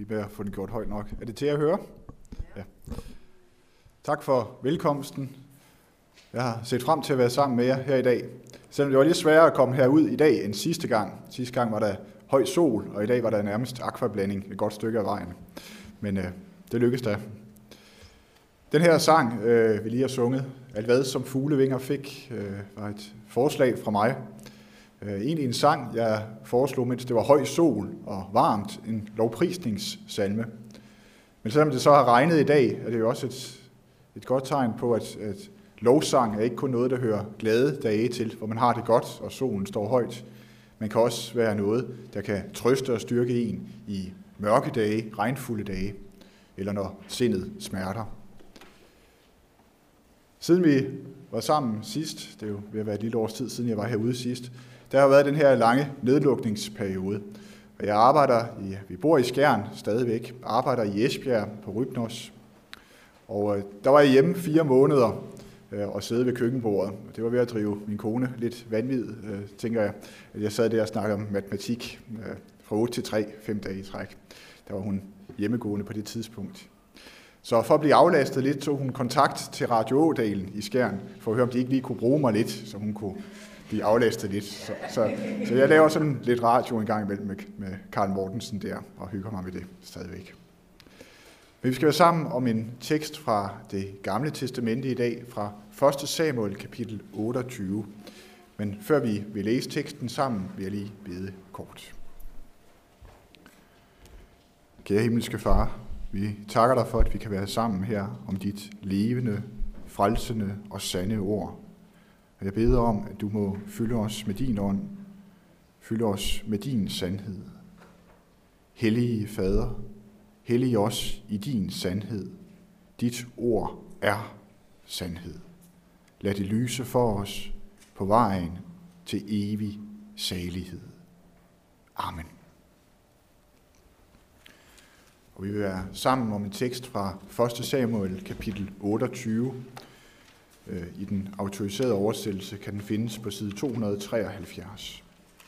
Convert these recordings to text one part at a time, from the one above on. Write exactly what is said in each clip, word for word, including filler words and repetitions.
lige med at få den gjort højt nok. Er det til at høre? Ja. Tak for velkomsten. Jeg har set frem til at være sammen med jer her i dag. Selvom det var lidt sværere at komme herud i dag end sidste gang. Sidste gang var der høj sol, og i dag var der nærmest akvablanding et godt stykke af vejen. Men øh, det lykkedes da. Den her sang, øh, vi lige har sunget, Alt hvad som fuglevinger fik, øh, var et forslag fra mig. Øh, egentlig en sang, jeg foreslog, mens det var høj sol og varmt, en lovprisningssalme. Men selvom det så har regnet i dag, er det jo også et, et godt tegn på, at, at lovsang er ikke kun noget, der hører glade dage til, hvor man har det godt, og solen står højt. Man kan også være noget, der kan trøste og styrke en i mørke dage, regnfulde dage, eller når sindet smerter. Siden vi var sammen sidst, det er jo ved at være et lille års tid siden jeg var herude sidst, der har været den her lange nedlukningsperiode. Og jeg arbejder i, vi bor i Skjern stadigvæk, arbejder i Esbjerg på Rybnos. Og øh, der var jeg hjemme fire måneder øh, og sidde ved køkkenbordet. Det var ved at drive min kone lidt vanvid, øh, tænker jeg. At jeg sad der og snakkede om matematik øh, fra otte til tre, fem dage i træk. Der var hun hjemmegående på det tidspunkt. Så for at blive aflastet lidt, tog hun kontakt til Radio Ådalen i Skjern, for at høre, om de ikke lige kunne bruge mig lidt, så hun kunne blive aflastet lidt. Så, så, så jeg laver sådan lidt radio en gang imellem med, med Karl Mortensen der, og hygger mig med det stadigvæk. Men vi skal være sammen om en tekst fra det gamle testamente i dag, fra første Samuel kapitel otteogtyve. Men før vi vil læse teksten sammen, vil jeg lige bede kort. Kære himmelske Far, vi takker dig for, at vi kan være sammen her om dit levende, frelsende og sande ord. Og jeg beder om, at du må fylde os med din ånd, fylde os med din sandhed. Hellige Fader, hellig os i din sandhed. Dit ord er sandhed. Lad det lyse for os på vejen til evig salighed. Amen. Og vi vil være sammen om en tekst fra første Samuel kapitel otteogtyve. I den autoriserede oversættelse kan den findes på side to hundrede treoghalvfjerds.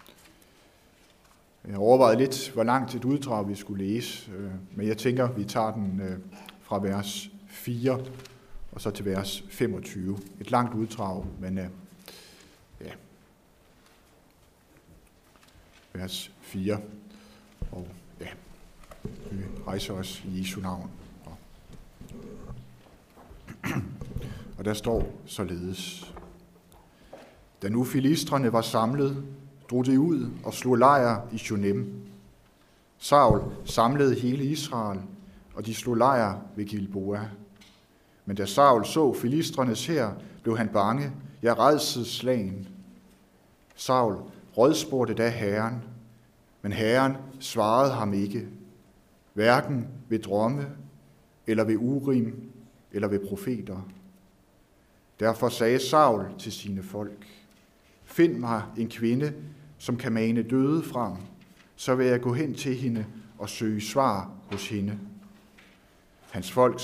Jeg overvejede lidt, hvor langt et uddrag vi skulle læse, men jeg tænker, vi tager den fra vers fire og så til vers femogtyve. Et langt uddrag, men ja, vers fire. Og ja, vi rejser os i Jesu navn. Og der står således: Da nu filistrene var samlet, drog de ud og slog lejr i Shunem. Saul samlede hele Israel, og de slog lejr ved Gilboa. Men da Saul så filistrenes hær, blev han bange, ja rædselsslagen. Saul rådspurgte da Herren, men Herren svarede ham ikke, hverken ved drømme, eller ved urim, eller ved profeter. Derfor sagde Saul til sine folk, find mig en kvinde, som kan mane døde frem, så vil jeg gå hen til hende og søge svar hos hende. Hans folk